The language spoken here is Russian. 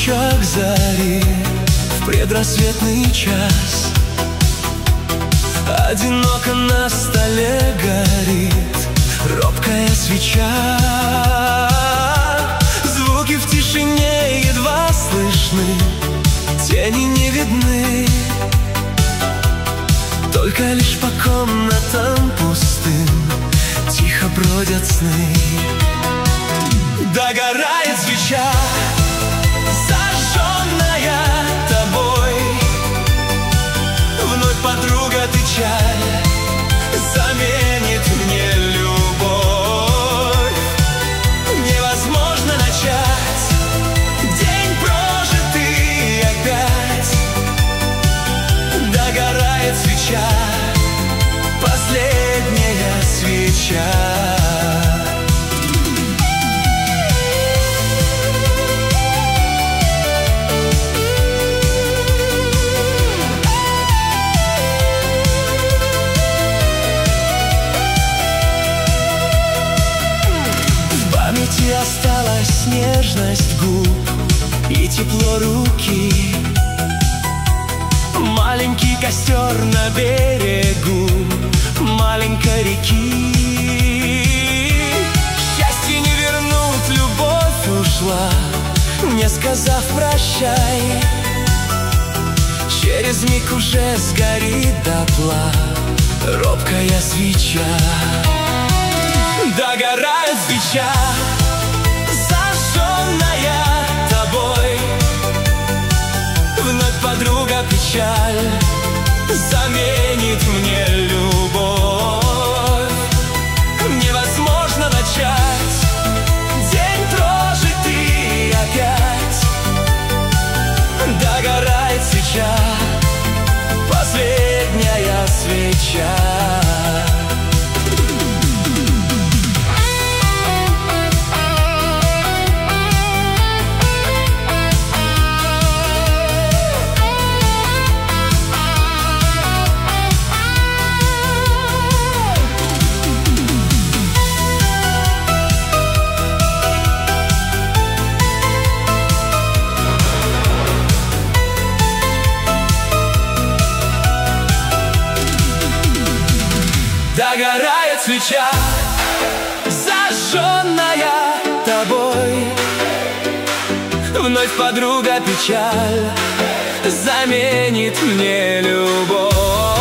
лучах зари в предрассветный час. Одиноко на столе горит робкая свеча. Звуки в тишине едва слышны, тени не видны, только лишь по комнатам пустым тихо бродят сны. Догорает свеча, зажженная тобой. Вновь подруга печаль заменит мне любовь. Невозможно начать день прожитый опять. Догорает свеча, последняя свеча. Осталась нежность губ и тепло руки. Маленький костер на берегу маленькой реки. Счастье не вернуть, любовь ушла, не сказав прощай. Через миг уже сгорит дотла робкая свеча. Догорает свеча, зажженная тобой. Вновь подруга печаль заменит мне любовь. Невозможно начать день прожитый опять. Догорает свеча, последняя свеча. Догорает свеча, зажженная тобой. Вновь подруга печаль заменит мне любовь.